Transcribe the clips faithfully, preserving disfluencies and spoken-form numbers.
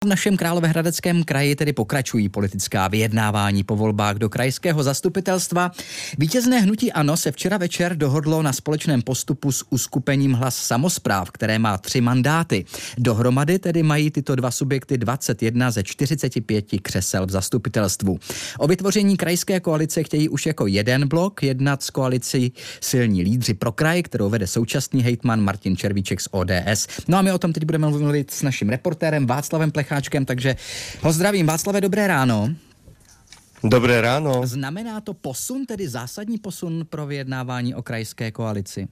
V našem Královéhradeckém kraji tedy pokračují politická vyjednávání po volbách do krajského zastupitelstva. Vítězné hnutí ANO se včera večer dohodlo na společném postupu s uskupením Hlas samospráv, které má tři mandáty. Dohromady tedy mají tyto dva subjekty dvacet jedna ze čtyřicet pět křesel v zastupitelstvu. O vytvoření krajské koalice chtějí už jako jeden blok jednat s koalicí Silní lídři pro kraj, kterou vede současný hejtman Martin Červíček z O D S. No a my o tom teď budeme mluvit s naším reportérem Václavem Plecháčkem, takže ho zdravím. Václave, dobré ráno. Dobré ráno. Znamená to posun, tedy zásadní posun pro vyjednávání o krajské koalici?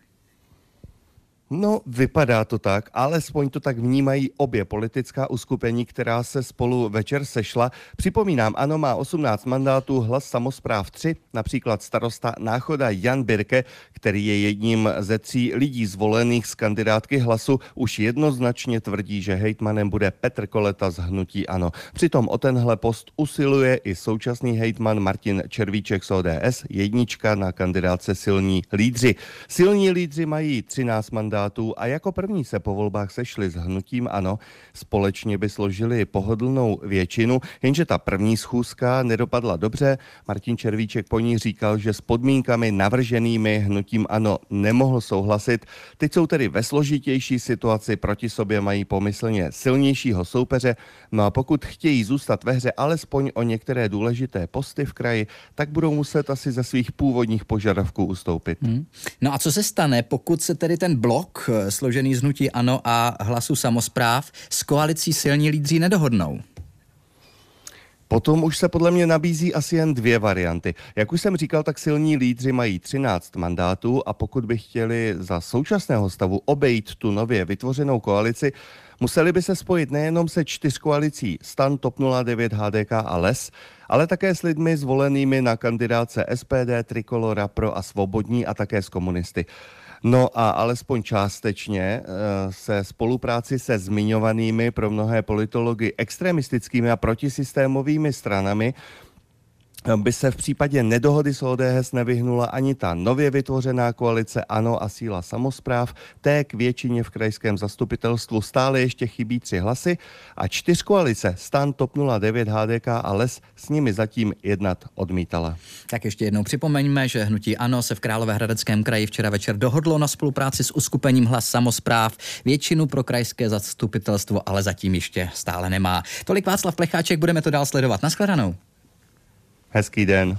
No, vypadá to tak, alespoň to tak vnímají obě politická uskupení, která se spolu večer sešla. Připomínám, ANO má osmnáct mandátů, Hlas samospráv tři, například starosta Náchoda Jan Birke, který je jedním ze tří lidí zvolených z kandidátky Hlasu, už jednoznačně tvrdí, že hejtmanem bude Petr Koleta z hnutí ANO. Přitom o tenhle post usiluje i současný hejtman Martin Červíček z O D S, jednička na kandidátce Silní lídři. Silní lídři mají třináct mandátů a jako první se po volbách sešli s hnutím ANO. Společně by složili pohodlnou většinu, jenže ta první schůzka nedopadla dobře. Martin Červíček po ní říkal, že s podmínkami navrženými hnutím ANO nemohl souhlasit. Teď jsou tedy ve složitější situaci, proti sobě mají pomyslně silnějšího soupeře. No a pokud chtějí zůstat ve hře alespoň o některé důležité posty v kraji, tak budou muset asi ze svých původních požadavků ustoupit. Hmm. No a co se stane, pokud se tedy ten blok složený z hnutí ANO a Hlasu samospráv s koalicí Silní lídři nedohodnou? Potom už se podle mě nabízí asi jen dvě varianty. Jak už jsem říkal, tak Silní lídři mají třináct mandátů a pokud by chtěli za současného stavu obejít tu nově vytvořenou koalici, museli by se spojit nejenom se čtyřkoalicí STAN, TOP nula devět, H D K a LES, ale také s lidmi zvolenými na kandidáce S P D, Trikolora, Pro a Svobodní a také s komunisty. No a alespoň částečně se spolupráci se zmiňovanými pro mnohé politology extremistickými a protisystémovými stranami by se v případě nedohody s O D S nevyhnula ani ta nově vytvořená koalice ANO a Síla samospráv. Té k většině v krajském zastupitelstvu stále ještě chybí tři hlasy a čtyřkoalice STAN, TOP nula devět, H D K a LES s nimi zatím jednat odmítala. Tak ještě jednou připomeňme, že hnutí ANO se v Královéhradeckém kraji včera večer dohodlo na spolupráci s uskupením Hlas samospráv. Většinu pro krajské zastupitelstvo ale zatím ještě stále nemá. Tolik Václav Plecháček, budeme to dál sledovat. Naschledanou. Hezký den.